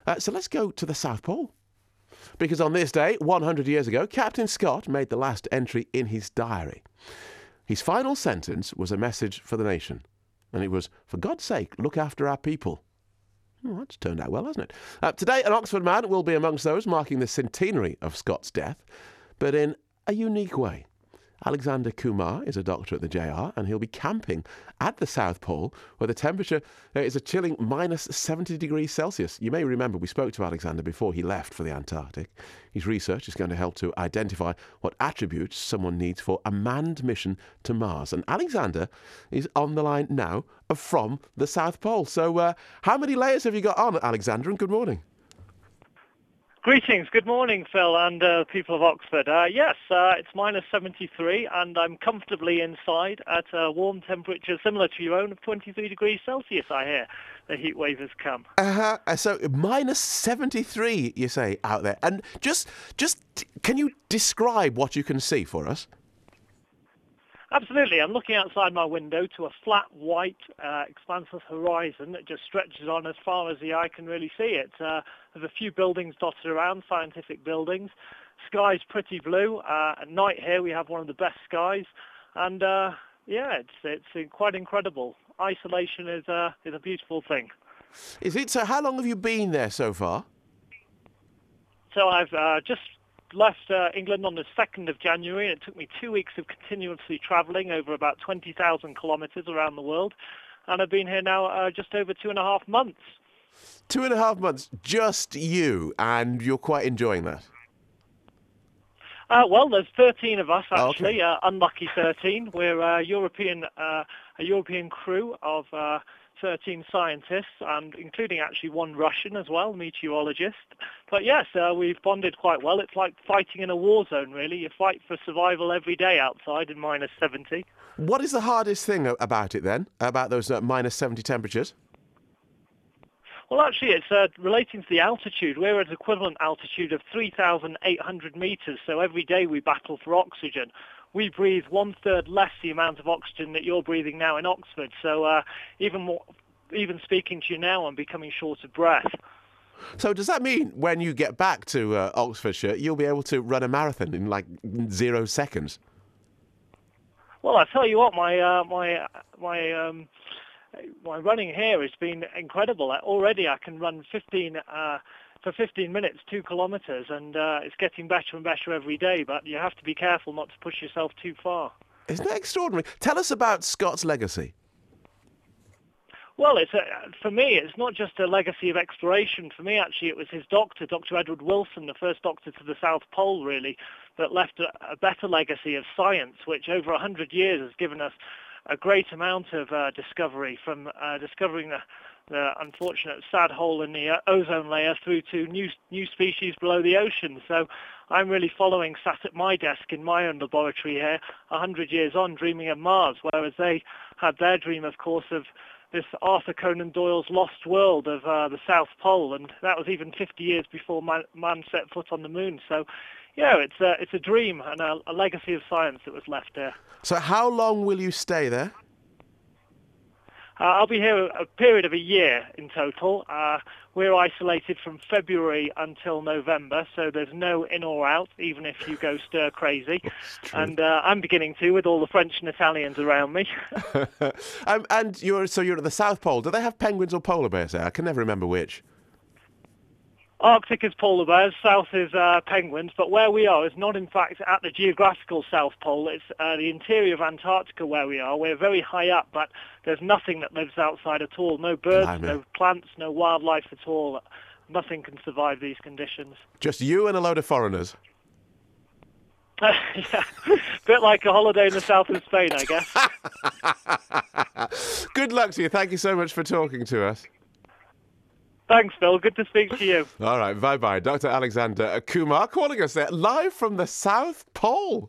So let's go to the South Pole. Because on this day, 100 years ago, Captain Scott made the last entry in his diary. His final sentence was a message for the nation. And it was, "For God's sake, look after our people." Well, that's turned out well, hasn't it? Today, an Oxford man will be amongst those marking the centenary of Scott's death, but in a unique way. Alexander Kumar is a doctor at the JR, and he'll be camping at the South Pole, where the temperature is a chilling minus 70 degrees Celsius. You may remember we spoke to Alexander before he left for the Antarctic. His research is going to help to identify what attributes someone needs for a manned mission to Mars. And Alexander is on the line now from the South Pole. So how many layers have you got on, Alexander, and good morning? Greetings. Good morning, Phil, and people of Oxford. Yes, it's minus 73, and I'm comfortably inside at a warm temperature similar to your own of 23 degrees Celsius, I hear. The heat wave has come. So minus 73, you say, out there. And just can you describe what you can see for us? Absolutely. I'm looking outside my window to a flat, white, expansive horizon that just stretches on as far as the eye can really see it. There's a few buildings dotted around, scientific buildings. Sky's pretty blue. At night here we have one of the best skies. And it's quite incredible. Isolation is a beautiful thing. Is it? So how long have you been there so far? So I've just left England on the 2nd of January, and it took me 2 weeks of continuously travelling over about 20,000 kilometres around the world, and I've been here now just over 2.5 months. 2.5 months, just you, and you're quite enjoying that? Well, there's 13 of us, actually. Okay. Unlucky 13. We're a European crew of 13 scientists, and including actually one Russian as well, meteorologist. But yes, we've bonded quite well. It's like fighting in a war zone, really. You fight for survival every day outside in minus 70. What is the hardest thing about it then, about those minus 70 temperatures? Well, actually, it's relating to the altitude. We're at equivalent altitude of 3,800 meters, so every day we battle for oxygen. We breathe 1/3 less the amount of oxygen that you're breathing now in Oxford. So even speaking to you now, I'm becoming short of breath. So does that mean when you get back to Oxfordshire, you'll be able to run a marathon in like 0 seconds? Well, I tell you what, my running here has been incredible. Already I can run for 15 minutes, 2 kilometres, and it's getting better and better every day, but you have to be careful not to push yourself too far. Isn't that extraordinary? Tell us about Scott's legacy. Well, for me, it's not just a legacy of exploration. For me, actually, it was his doctor, Dr. Edward Wilson, the first doctor to the South Pole, really, that left a better legacy of science, which over 100 years has given us a great amount of discovery, from discovering the unfortunate sad hole in the ozone layer through to new species below the ocean. So I'm really sat at my desk in my own laboratory here, 100 years on, dreaming of Mars, whereas they had their dream, of course, of this Arthur Conan Doyle's lost world of the South Pole, and that was even 50 years before man set foot on the moon. So, yeah, it's a dream and a legacy of science that was left there. So how long will you stay there? I'll be here a period of a year in total. We're isolated from February until November, so there's no in or out, even if you go stir crazy. And I'm beginning to, with all the French and Italians around me. And you're at the South Pole. Do they have penguins or polar bears there? I can never remember which. Arctic is polar bears, south is penguins, but where we are is not in fact at the geographical South Pole. It's the interior of Antarctica where we are. We're very high up, but there's nothing that lives outside at all. No birds, no plants, no wildlife at all. Nothing can survive these conditions. Just you and a load of foreigners. Yeah, a bit like a holiday in the south of Spain, I guess. Good luck to you. Thank you so much for talking to us. Thanks, Phil. Good to speak to you. All right, bye-bye. Dr. Alexander Kumar calling us there live from the South Pole.